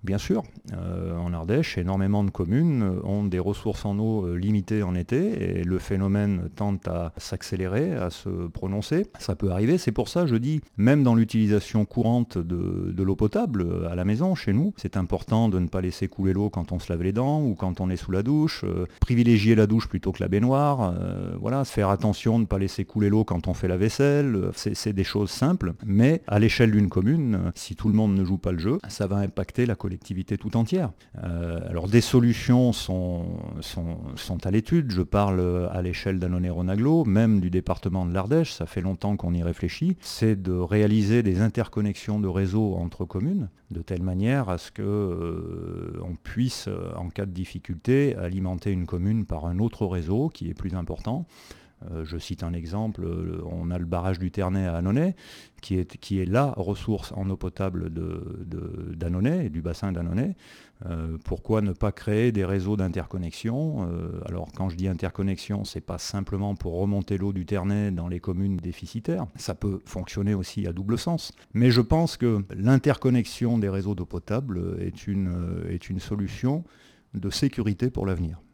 Bien sûr, en Ardèche, énormément de communes ont des ressources en eau limitées en été et le phénomène tend à s'accélérer, à se prononcer. Ça peut arriver, c'est pour ça, je dis, même dans l'utilisation courante de l'eau potable à la maison, chez nous, c'est important de ne pas laisser couler l'eau quand on se lave les dents ou quand on est sous la douche, privilégier la douche plutôt que la baignoire, voilà, faire attention de ne pas laisser couler l'eau quand on fait la vaisselle, c'est des choses simples, mais à l'échelle d'une commune, si tout le monde ne joue pas le jeu, ça va impacter la collectivité tout entière. Alors des solutions sont à l'étude, je parle à l'échelle d'Annonay-Rhône-Aglo, même du département de l'Ardèche, ça fait longtemps qu'on y réfléchit, c'est de réaliser des interconnexions de réseaux entre communes, de telle manière à ce que on puisse, en cas de difficulté, alimenter une commune par un autre réseau qui est plus important. Je cite un exemple, on a le barrage du Ternay à Annonay, qui est la ressource en eau potable d'Annonay et du bassin d'Annonay. Pourquoi ne pas créer des réseaux d'interconnexion? Alors quand je dis interconnexion, c'est pas simplement pour remonter l'eau du Ternay dans les communes déficitaires, ça peut fonctionner aussi à double sens. Mais je pense que l'interconnexion des réseaux d'eau potable est une solution de sécurité pour l'avenir.